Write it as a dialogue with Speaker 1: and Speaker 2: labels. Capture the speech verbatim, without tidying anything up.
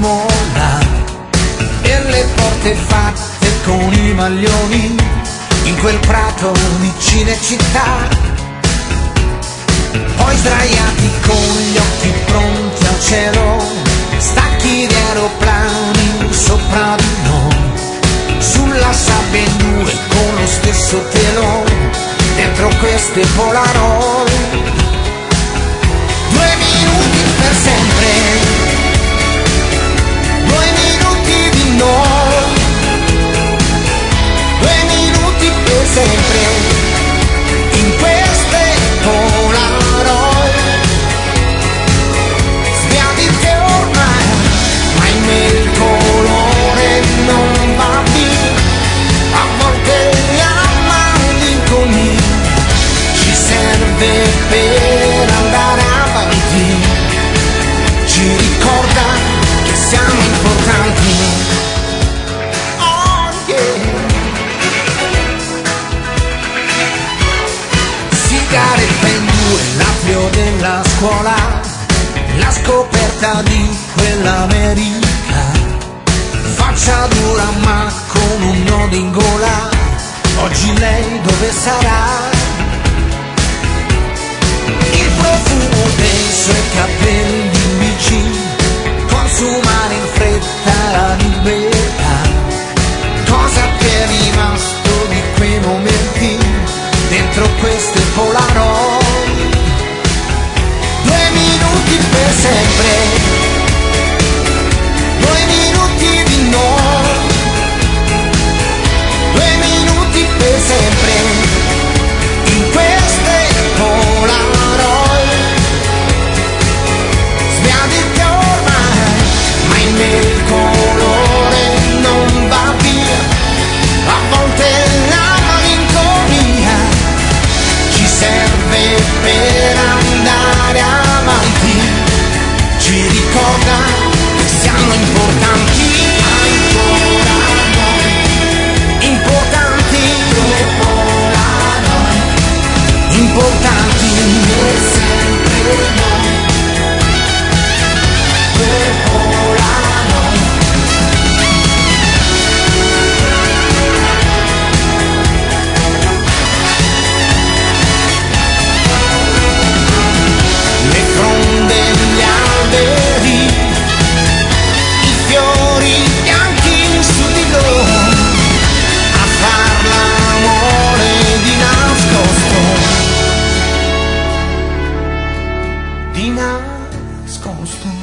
Speaker 1: molla e le porte fatte con i maglioni in quel prato di Cinecittà. Poi sdraiati con gli occhi pronti al cielo, stacchi di aeroplani sopra di noi, sulla sabbia in due con lo stesso telo, dentro queste Polaroid. Due minuti per sempre, due minuti di noi, due minuti per sempre, in queste Polaroid. Sbiadite ormai, ma in me il colore non va via. A volte la malinconia ci serve per andare avanti, ci ricorda che siamo importanti. Oh yeah. Sigaretta in due, l'atrio della scuola, la scoperta di quell'America, faccia dura ma con un nodo in gola. Oggi lei dove sarà? Il profumo dei suoi capelli in bici, consumare in fretta la libertà. Cosa ti è rimasto di quei momenti dentro queste Polaroid? Due minuti per sempre, due minuti di noi, due minuti per sempre, in queste Polaroid. Sbiadite ormai, ma in me il colore non va via. A volte la malinconia ci serve per andare avanti, ci ricorda che siamo importanti. Ancora noi, importanti, importanti, per sempre noi, per Polaroid. Le fronde, gli alberi, i fiori bianchi su di loro, a far l'amore di nascosto, di nascosto.